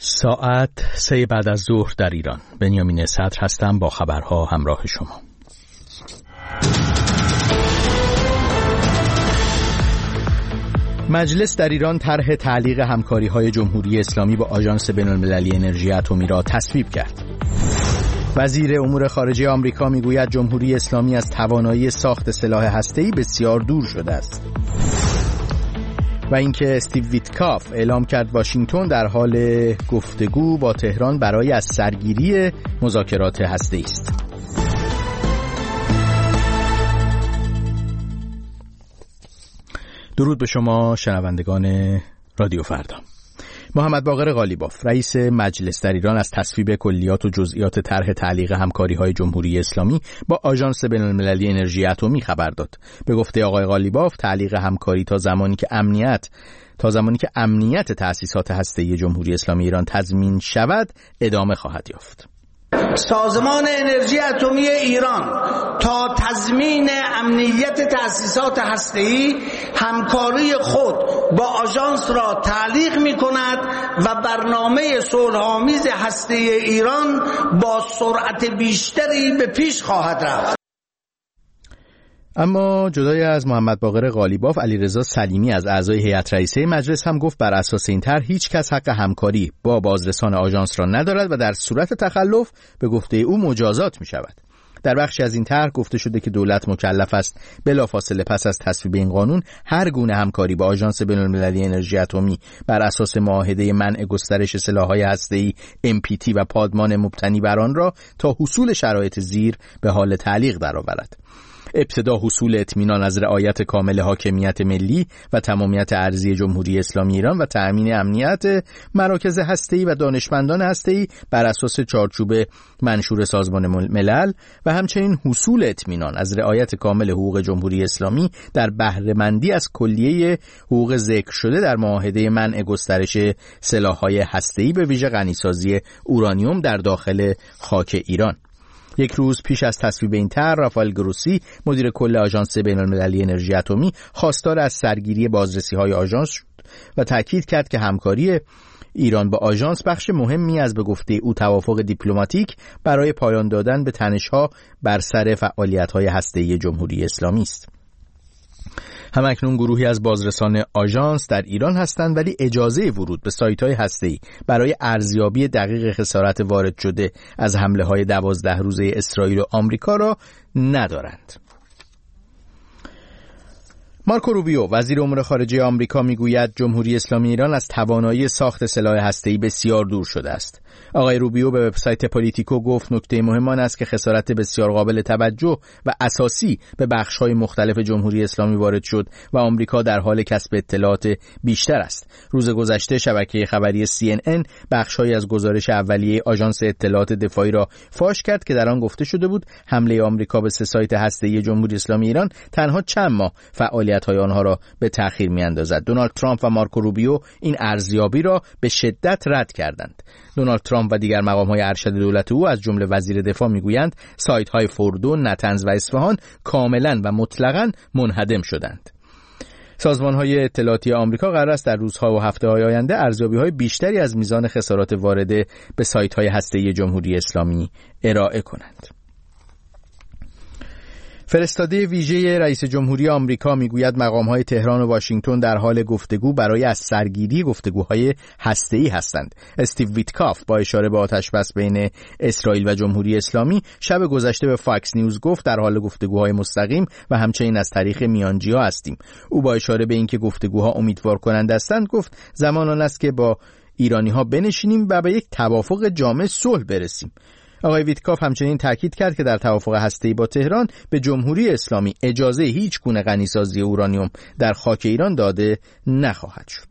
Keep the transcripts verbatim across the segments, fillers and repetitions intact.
ساعت سه بعد از ظهر در ایران. بنیامین صدر هستم با خبرها همراه شما. مجلس در ایران طرح تعلیق همکاری‌های جمهوری اسلامی با آژانس بین‌المللی انرژی اتمی را تصویب کرد. وزیر امور خارجه آمریکا میگوید جمهوری اسلامی از توانایی ساخت سلاح هسته‌ای بسیار دور شده است. و اینکه استیو ویتکاف اعلام کرد واشنگتن در حال گفتگو با تهران برای از سرگیری مذاکرات هسته‌ای است. درود به شما شنوندگان رادیو فردا. محمد باقر قالیباف رئیس مجلس در ایران از تصویب کلیات و جزئیات طرح تعلیق همکاری‌های جمهوری اسلامی با آژانس بین‌المللی انرژی اتمی خبر داد. به گفته آقای قالیباف تعلیق همکاری تا زمانی که امنیت تا زمانی که امنیت تأسیسات هسته‌ای جمهوری اسلامی ایران تضمین شود ادامه خواهد یافت. سازمان انرژی اتمی ایران تا تضمین امنیت تأسیسات هسته‌ای همکاری خود با آژانس را تعلیق می‌کند و برنامه صلح‌آمیز هسته‌ای ایران با سرعت بیشتری به پیش خواهد رفت. اما جدای از محمد باقر قالیباف، علیرضا سلیمی از اعضای هیئت رئیسه مجلس هم گفت بر اساس این طرح هیچ کس حق همکاری با بازرسان آژانس را ندارد و در صورت تخلف به گفته او مجازات می شود. در بخشی از این طرح گفته شده که دولت مکلف است بلافاصله پس از تصویب این قانون هر گونه همکاری با آژانس بین‌المللی انرژی اتمی بر اساس معاهده منع گسترش سلاح‌های هسته‌ای ام پی تی و پادمان مبتنی بر آن را تا حصول شرایط زیر به حال تعلیق درآورد. ابتدا حصول اطمینان از رعایت کامل حاکمیت ملی و تمامیت ارضی جمهوری اسلامی ایران و تأمین امنیت مراکز هسته‌ای و دانشمندان هسته‌ای بر اساس چارچوب منشور سازمان ملل و همچنین حصول اطمینان از رعایت کامل حقوق جمهوری اسلامی در بهره‌مندی از کلیه حقوق ذکر شده در معاهده منع گسترش سلاح‌های هسته‌ای به ویژه غنیسازی اورانیوم در داخل خاک ایران. یک روز پیش از تصویب این طرح رافائل گروسی مدیر کل آژانس بین‌المللی انرژی اتمی خواستار از سرگیری بازرسی‌های آژانس شد و تاکید کرد که همکاری ایران با آژانس بخش مهمی از به گفته او توافق دیپلماتیک برای پایان دادن به تنش‌ها بر سر فعالیت‌های هسته‌ای جمهوری اسلامی است. همکنون گروهی از بازرسان آژانس در ایران هستند ولی اجازه ورود به سایت‌های هسته‌ای برای ارزیابی دقیق خسارت وارد شده از حمله‌های دوازده روزه اسرائیل و آمریکا را ندارند. مارکو روبیو وزیر امور خارجه آمریکا میگوید جمهوری اسلامی ایران از توانایی ساخت سلاح هسته‌ای بسیار دور شده است. آقای روبیو به وبسایت پولیتیکو گفت نکته مهم آن است که خسارت بسیار قابل توجه و اساسی به بخش‌های مختلف جمهوری اسلامی وارد شد و آمریکا در حال کسب اطلاعات بیشتر است. روز گذشته شبکه خبری سی ان ان بخش‌هایی از گزارش اولیه آژانس اطلاعات دفاعی را فاش کرد که در آن گفته شده بود حمله آمریکا به سه سایت هسته‌ای جمهوری اسلامی ایران تنها چند ماه فعالیت‌های آنها را به تأخیر می‌اندازد. دونالد ترامپ و مارکو روبیو این ارزیابی را به شدت رد کردند. دونالد ترامپ و دیگر مقام‌های ارشد دولت او از جمله وزیر دفاع میگویند سایت‌های فوردو، نتنز و اصفهان کاملاً و مطلقاً منهدم شدند. سازمان‌های اطلاعاتی آمریکا قرار است در روزها و هفته‌های آینده ارزیابی‌های بیشتری از میزان خسارات وارده به سایت‌های هسته‌ای جمهوری اسلامی ارائه کنند. فرستاده ویژه رئیس جمهوری آمریکا میگوید مقام‌های تهران و واشنگتن در حال گفتگو برای از سرگیری گفتگوهای هسته‌ای هستند. استیو ویتکاف با اشاره به آتش‌بس بین اسرائیل و جمهوری اسلامی شب گذشته به فاکس نیوز گفت در حال گفتگوهای مستقیم و همچنین از طریق میانجی‌ها هستیم. او با اشاره به اینکه گفتگوها امیدوار کننده هستند گفت زمان آن است که با ایرانی‌ها بنشینیم و به یک توافق جامع صلح برسیم. آقای ویتکاف همچنین تاکید کرد که در توافق هسته‌ای با تهران به جمهوری اسلامی اجازه هیچ گونه غنیسازی اورانیوم در خاک ایران داده نخواهد شد.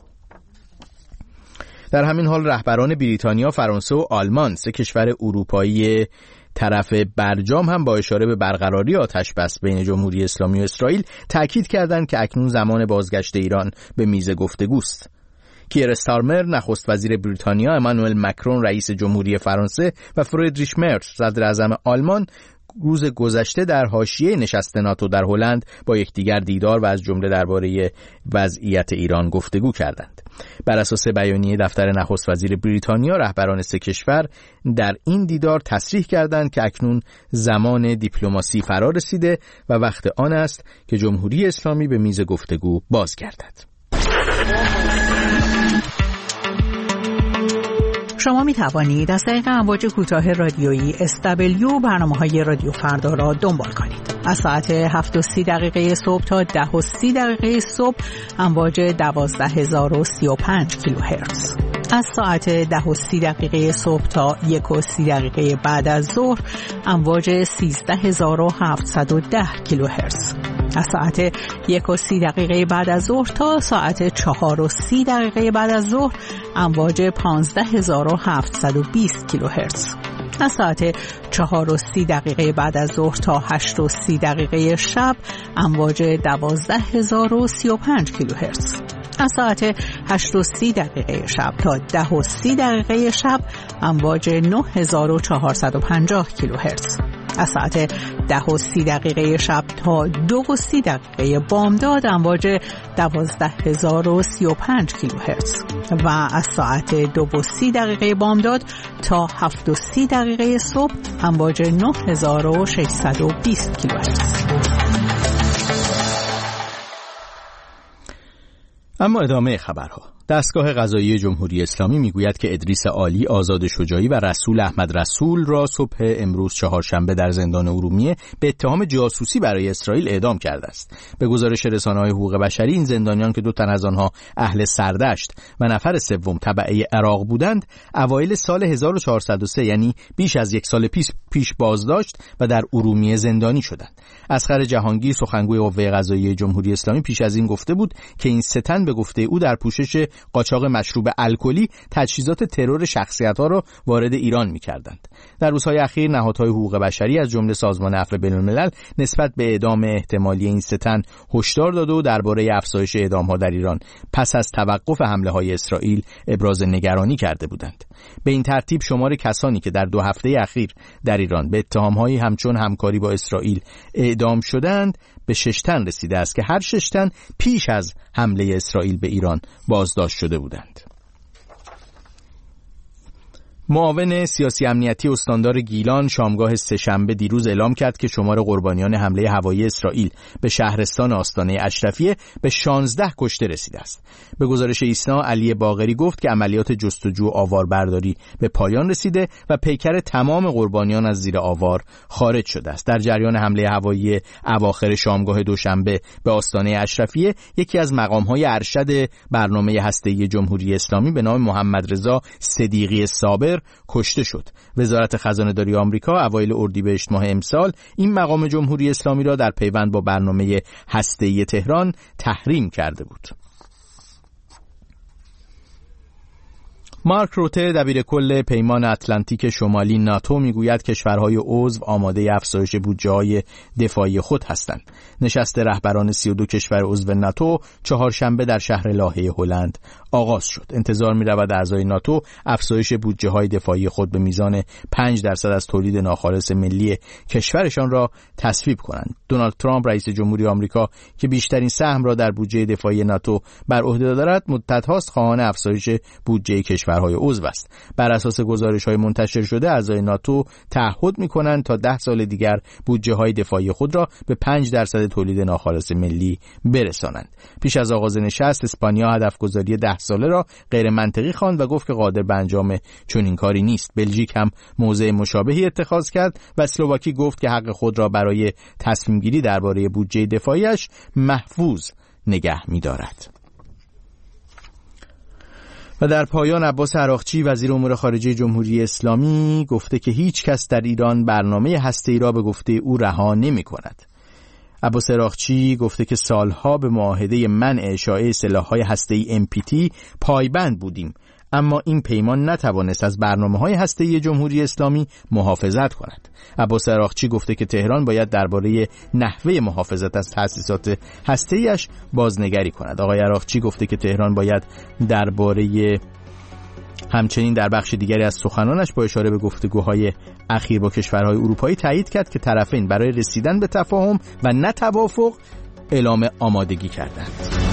در همین حال رهبران بریتانیا، فرانسه و آلمان، سه کشور اروپایی طرف برجام هم با اشاره به برقراری آتش‌بس بین جمهوری اسلامی و اسرائیل تاکید کردند که اکنون زمان بازگشت ایران به میز گفتگوست. کیر استارمر نخست وزیر بریتانیا، امانوئل مکرون رئیس جمهوری فرانسه و فریدریش مرز صدر اعظم آلمان روز گذشته در حاشیه نشست ناتو در هلند با یکدیگر دیدار و از جمله درباره وضعیت ایران گفتگو کردند. بر اساس بیانیه دفتر نخست وزیر بریتانیا، رهبران سه کشور در این دیدار تصریح کردند که اکنون زمان دیپلماسی فرا رسیده و وقت آن است که جمهوری اسلامی به میز گفتگو بازگردد. شما می توانید از طریق امواج کوتاه رادیویی اس دبلیو برنامه‌های رادیو فردا را دنبال کنید. از ساعت هفت و سی دقیقه صبح تا ده و سی دقیقه صبح امواج دوازده هزار و سی و پنج کیلوهرتز. از ساعت ده و سی دقیقه صبح تا یک و سی دقیقه بعد از ظهر امواج سیزده هزار و هفتصد و ده کیلوهرتز. از ساعت یک و سی دقیقه بعد از ظهر تا ساعت چهار و سی دقیقه بعد از ظهر امواج پانزده هزار و هفتصد و بیست کیلوهرتز. از ساعت چهار و سی دقیقه بعد از ظهر تا هشت و سی دقیقه شب امواج دوازده هزار و سی و پنج کیلوهرتز. از ساعت هشت و سی دقیقه شب تا ده و سی دقیقه شب امواج نه هزار و چهارصد و پنجاه کیلوهرتز. از ساعت ده و سی دقیقه شب تا دو و سی دقیقه بامداد امواج دوازده هزار و سی و پنج کیلوهرتز و از ساعت دو و سی دقیقه بامداد تا هفت و سی دقیقه صبح امواج نه هزار و ششصد و بیست کیلوهرتز. اما ادامه خبرها. دستگاه قضایی جمهوری اسلامی میگوید که ادریس عالی، آزاد شجاعی و رسول احمد رسول را صبح امروز چهارشنبه در زندان ارومیه به اتهام جاسوسی برای اسرائیل اعدام کرده است. به گزارش رسانه‌های حقوق بشری، این زندانیان که دو تن از آنها اهل سردشت و نفر سوم تبعه عراق بودند، اوایل سال هزار و چهارصد و سه یعنی بیش از یک سال پیش پیش بازداشت و در ارومیه زندانی شدند. اصغر جهانگیر، سخنگوی قوه قضاییه جمهوری اسلامی، پیش از این گفته بود که این سه تن به گفته او در پوشش قاچاق مشروب الکلی تجهیزات ترور شخصیت‌ها را وارد ایران می‌کردند. در روزهای اخیر نهادهای حقوق بشری از جمله سازمان عفو بین‌الملل نسبت به اعدام احتمالی این سه تن هشدار داده و درباره افزایش اعدام‌ها در ایران پس از توقف حمله‌های اسرائیل ابراز نگرانی کرده بودند. به این ترتیب شمار کسانی که در دو هفته اخیر در ایران به اتهام‌هایی همچون همکاری با اسرائیل اعدام شدند به شش تن رسیده است که هر شش تن پیش از حمله اسرائیل به ایران بازداشت شده بودند. معاون سیاسی امنیتی استاندار گیلان شامگاه سه‌شنبه دیروز اعلام کرد که شمار قربانیان حمله هوایی اسرائیل به شهرستان آستانه اشرفیه به شانزده کشته رسیده است. به گزارش ایسنا، علی باقری گفت که عملیات جستجو و آواربرداری به پایان رسیده و پیکر تمام قربانیان از زیر آوار خارج شده است. در جریان حمله هوایی اواخر شامگاه دوشنبه به آستانه اشرفیه، یکی از مقام‌های ارشد برنامه هسته‌ای جمهوری اسلامی به نام محمد رضا صدیقی صابر کشته شد. وزارت خزانه‌داری آمریکا اوایل اردیبهشت ماه امسال این مقام جمهوری اسلامی را در پیوند با برنامه هسته‌ای تهران تحریم کرده بود. مارک روته، دبیرکل پیمان اتلانتیک شمالی ناتو، میگوید کشورهای عضو آماده افزایش بودجه‌های دفاعی خود هستند. نشست رهبران سی و دو کشور عضو ناتو چهارشنبه در شهر لاهه هلند آغاز شد. انتظار می‌رود اعضای ناتو افزایش بودجه‌های دفاعی خود به میزان پنج درصد از تولید ناخالص ملی کشورشان را تصویب کنند. دونالد ترامپ، رئیس جمهوری آمریکا که بیشترین سهم را در بودجه دفاعی ناتو بر عهده دارد، مدت‌هاست خواهان افزایش بودجه کشورهای عضو است. بر اساس گزارش‌های منتشر شده، اعضای ناتو تعهد می‌کنند تا ده سال دیگر بودجه‌های دفاعی خود را به پنج درصد تولید ناخالص ملی برسانند. پیش از آغاز نشست، اسپانیا هدفگذاری ده ساله را غیر منطقی خواند و گفت که قادر به انجام چنین کاری نیست. بلژیک هم موضع مشابهی اتخاذ کرد و اسلواکی گفت که حق خود را برای تصمیم گیری درباره بودجه دفاعیش محفوظ نگه می‌دارد. و در پایان عباس عراقچی، وزیر امور خارجه جمهوری اسلامی، گفته که هیچ کس در ایران برنامه هسته‌ای را به گفته او رها نمی‌کند. عباس عراقچی گفته که سالها به معاهده منع اشاعه سلاح‌های هسته‌ای ام پی تی پایبند بودیم، اما این پیمان نتوانست از برنامه‌های هسته‌ای جمهوری اسلامی محافظت کند. عباس عراقچی گفته که تهران باید درباره نحوه محافظت از تأسیسات هسته‌ایش بازنگری کند. آقای عراقچی گفته که تهران باید درباره همچنین در بخش دیگری از سخنانش با اشاره به گفتگوهای اخیر با کشورهای اروپایی تایید کرد که طرفین برای رسیدن به تفاهم و نه توافق اعلام آمادگی کردند.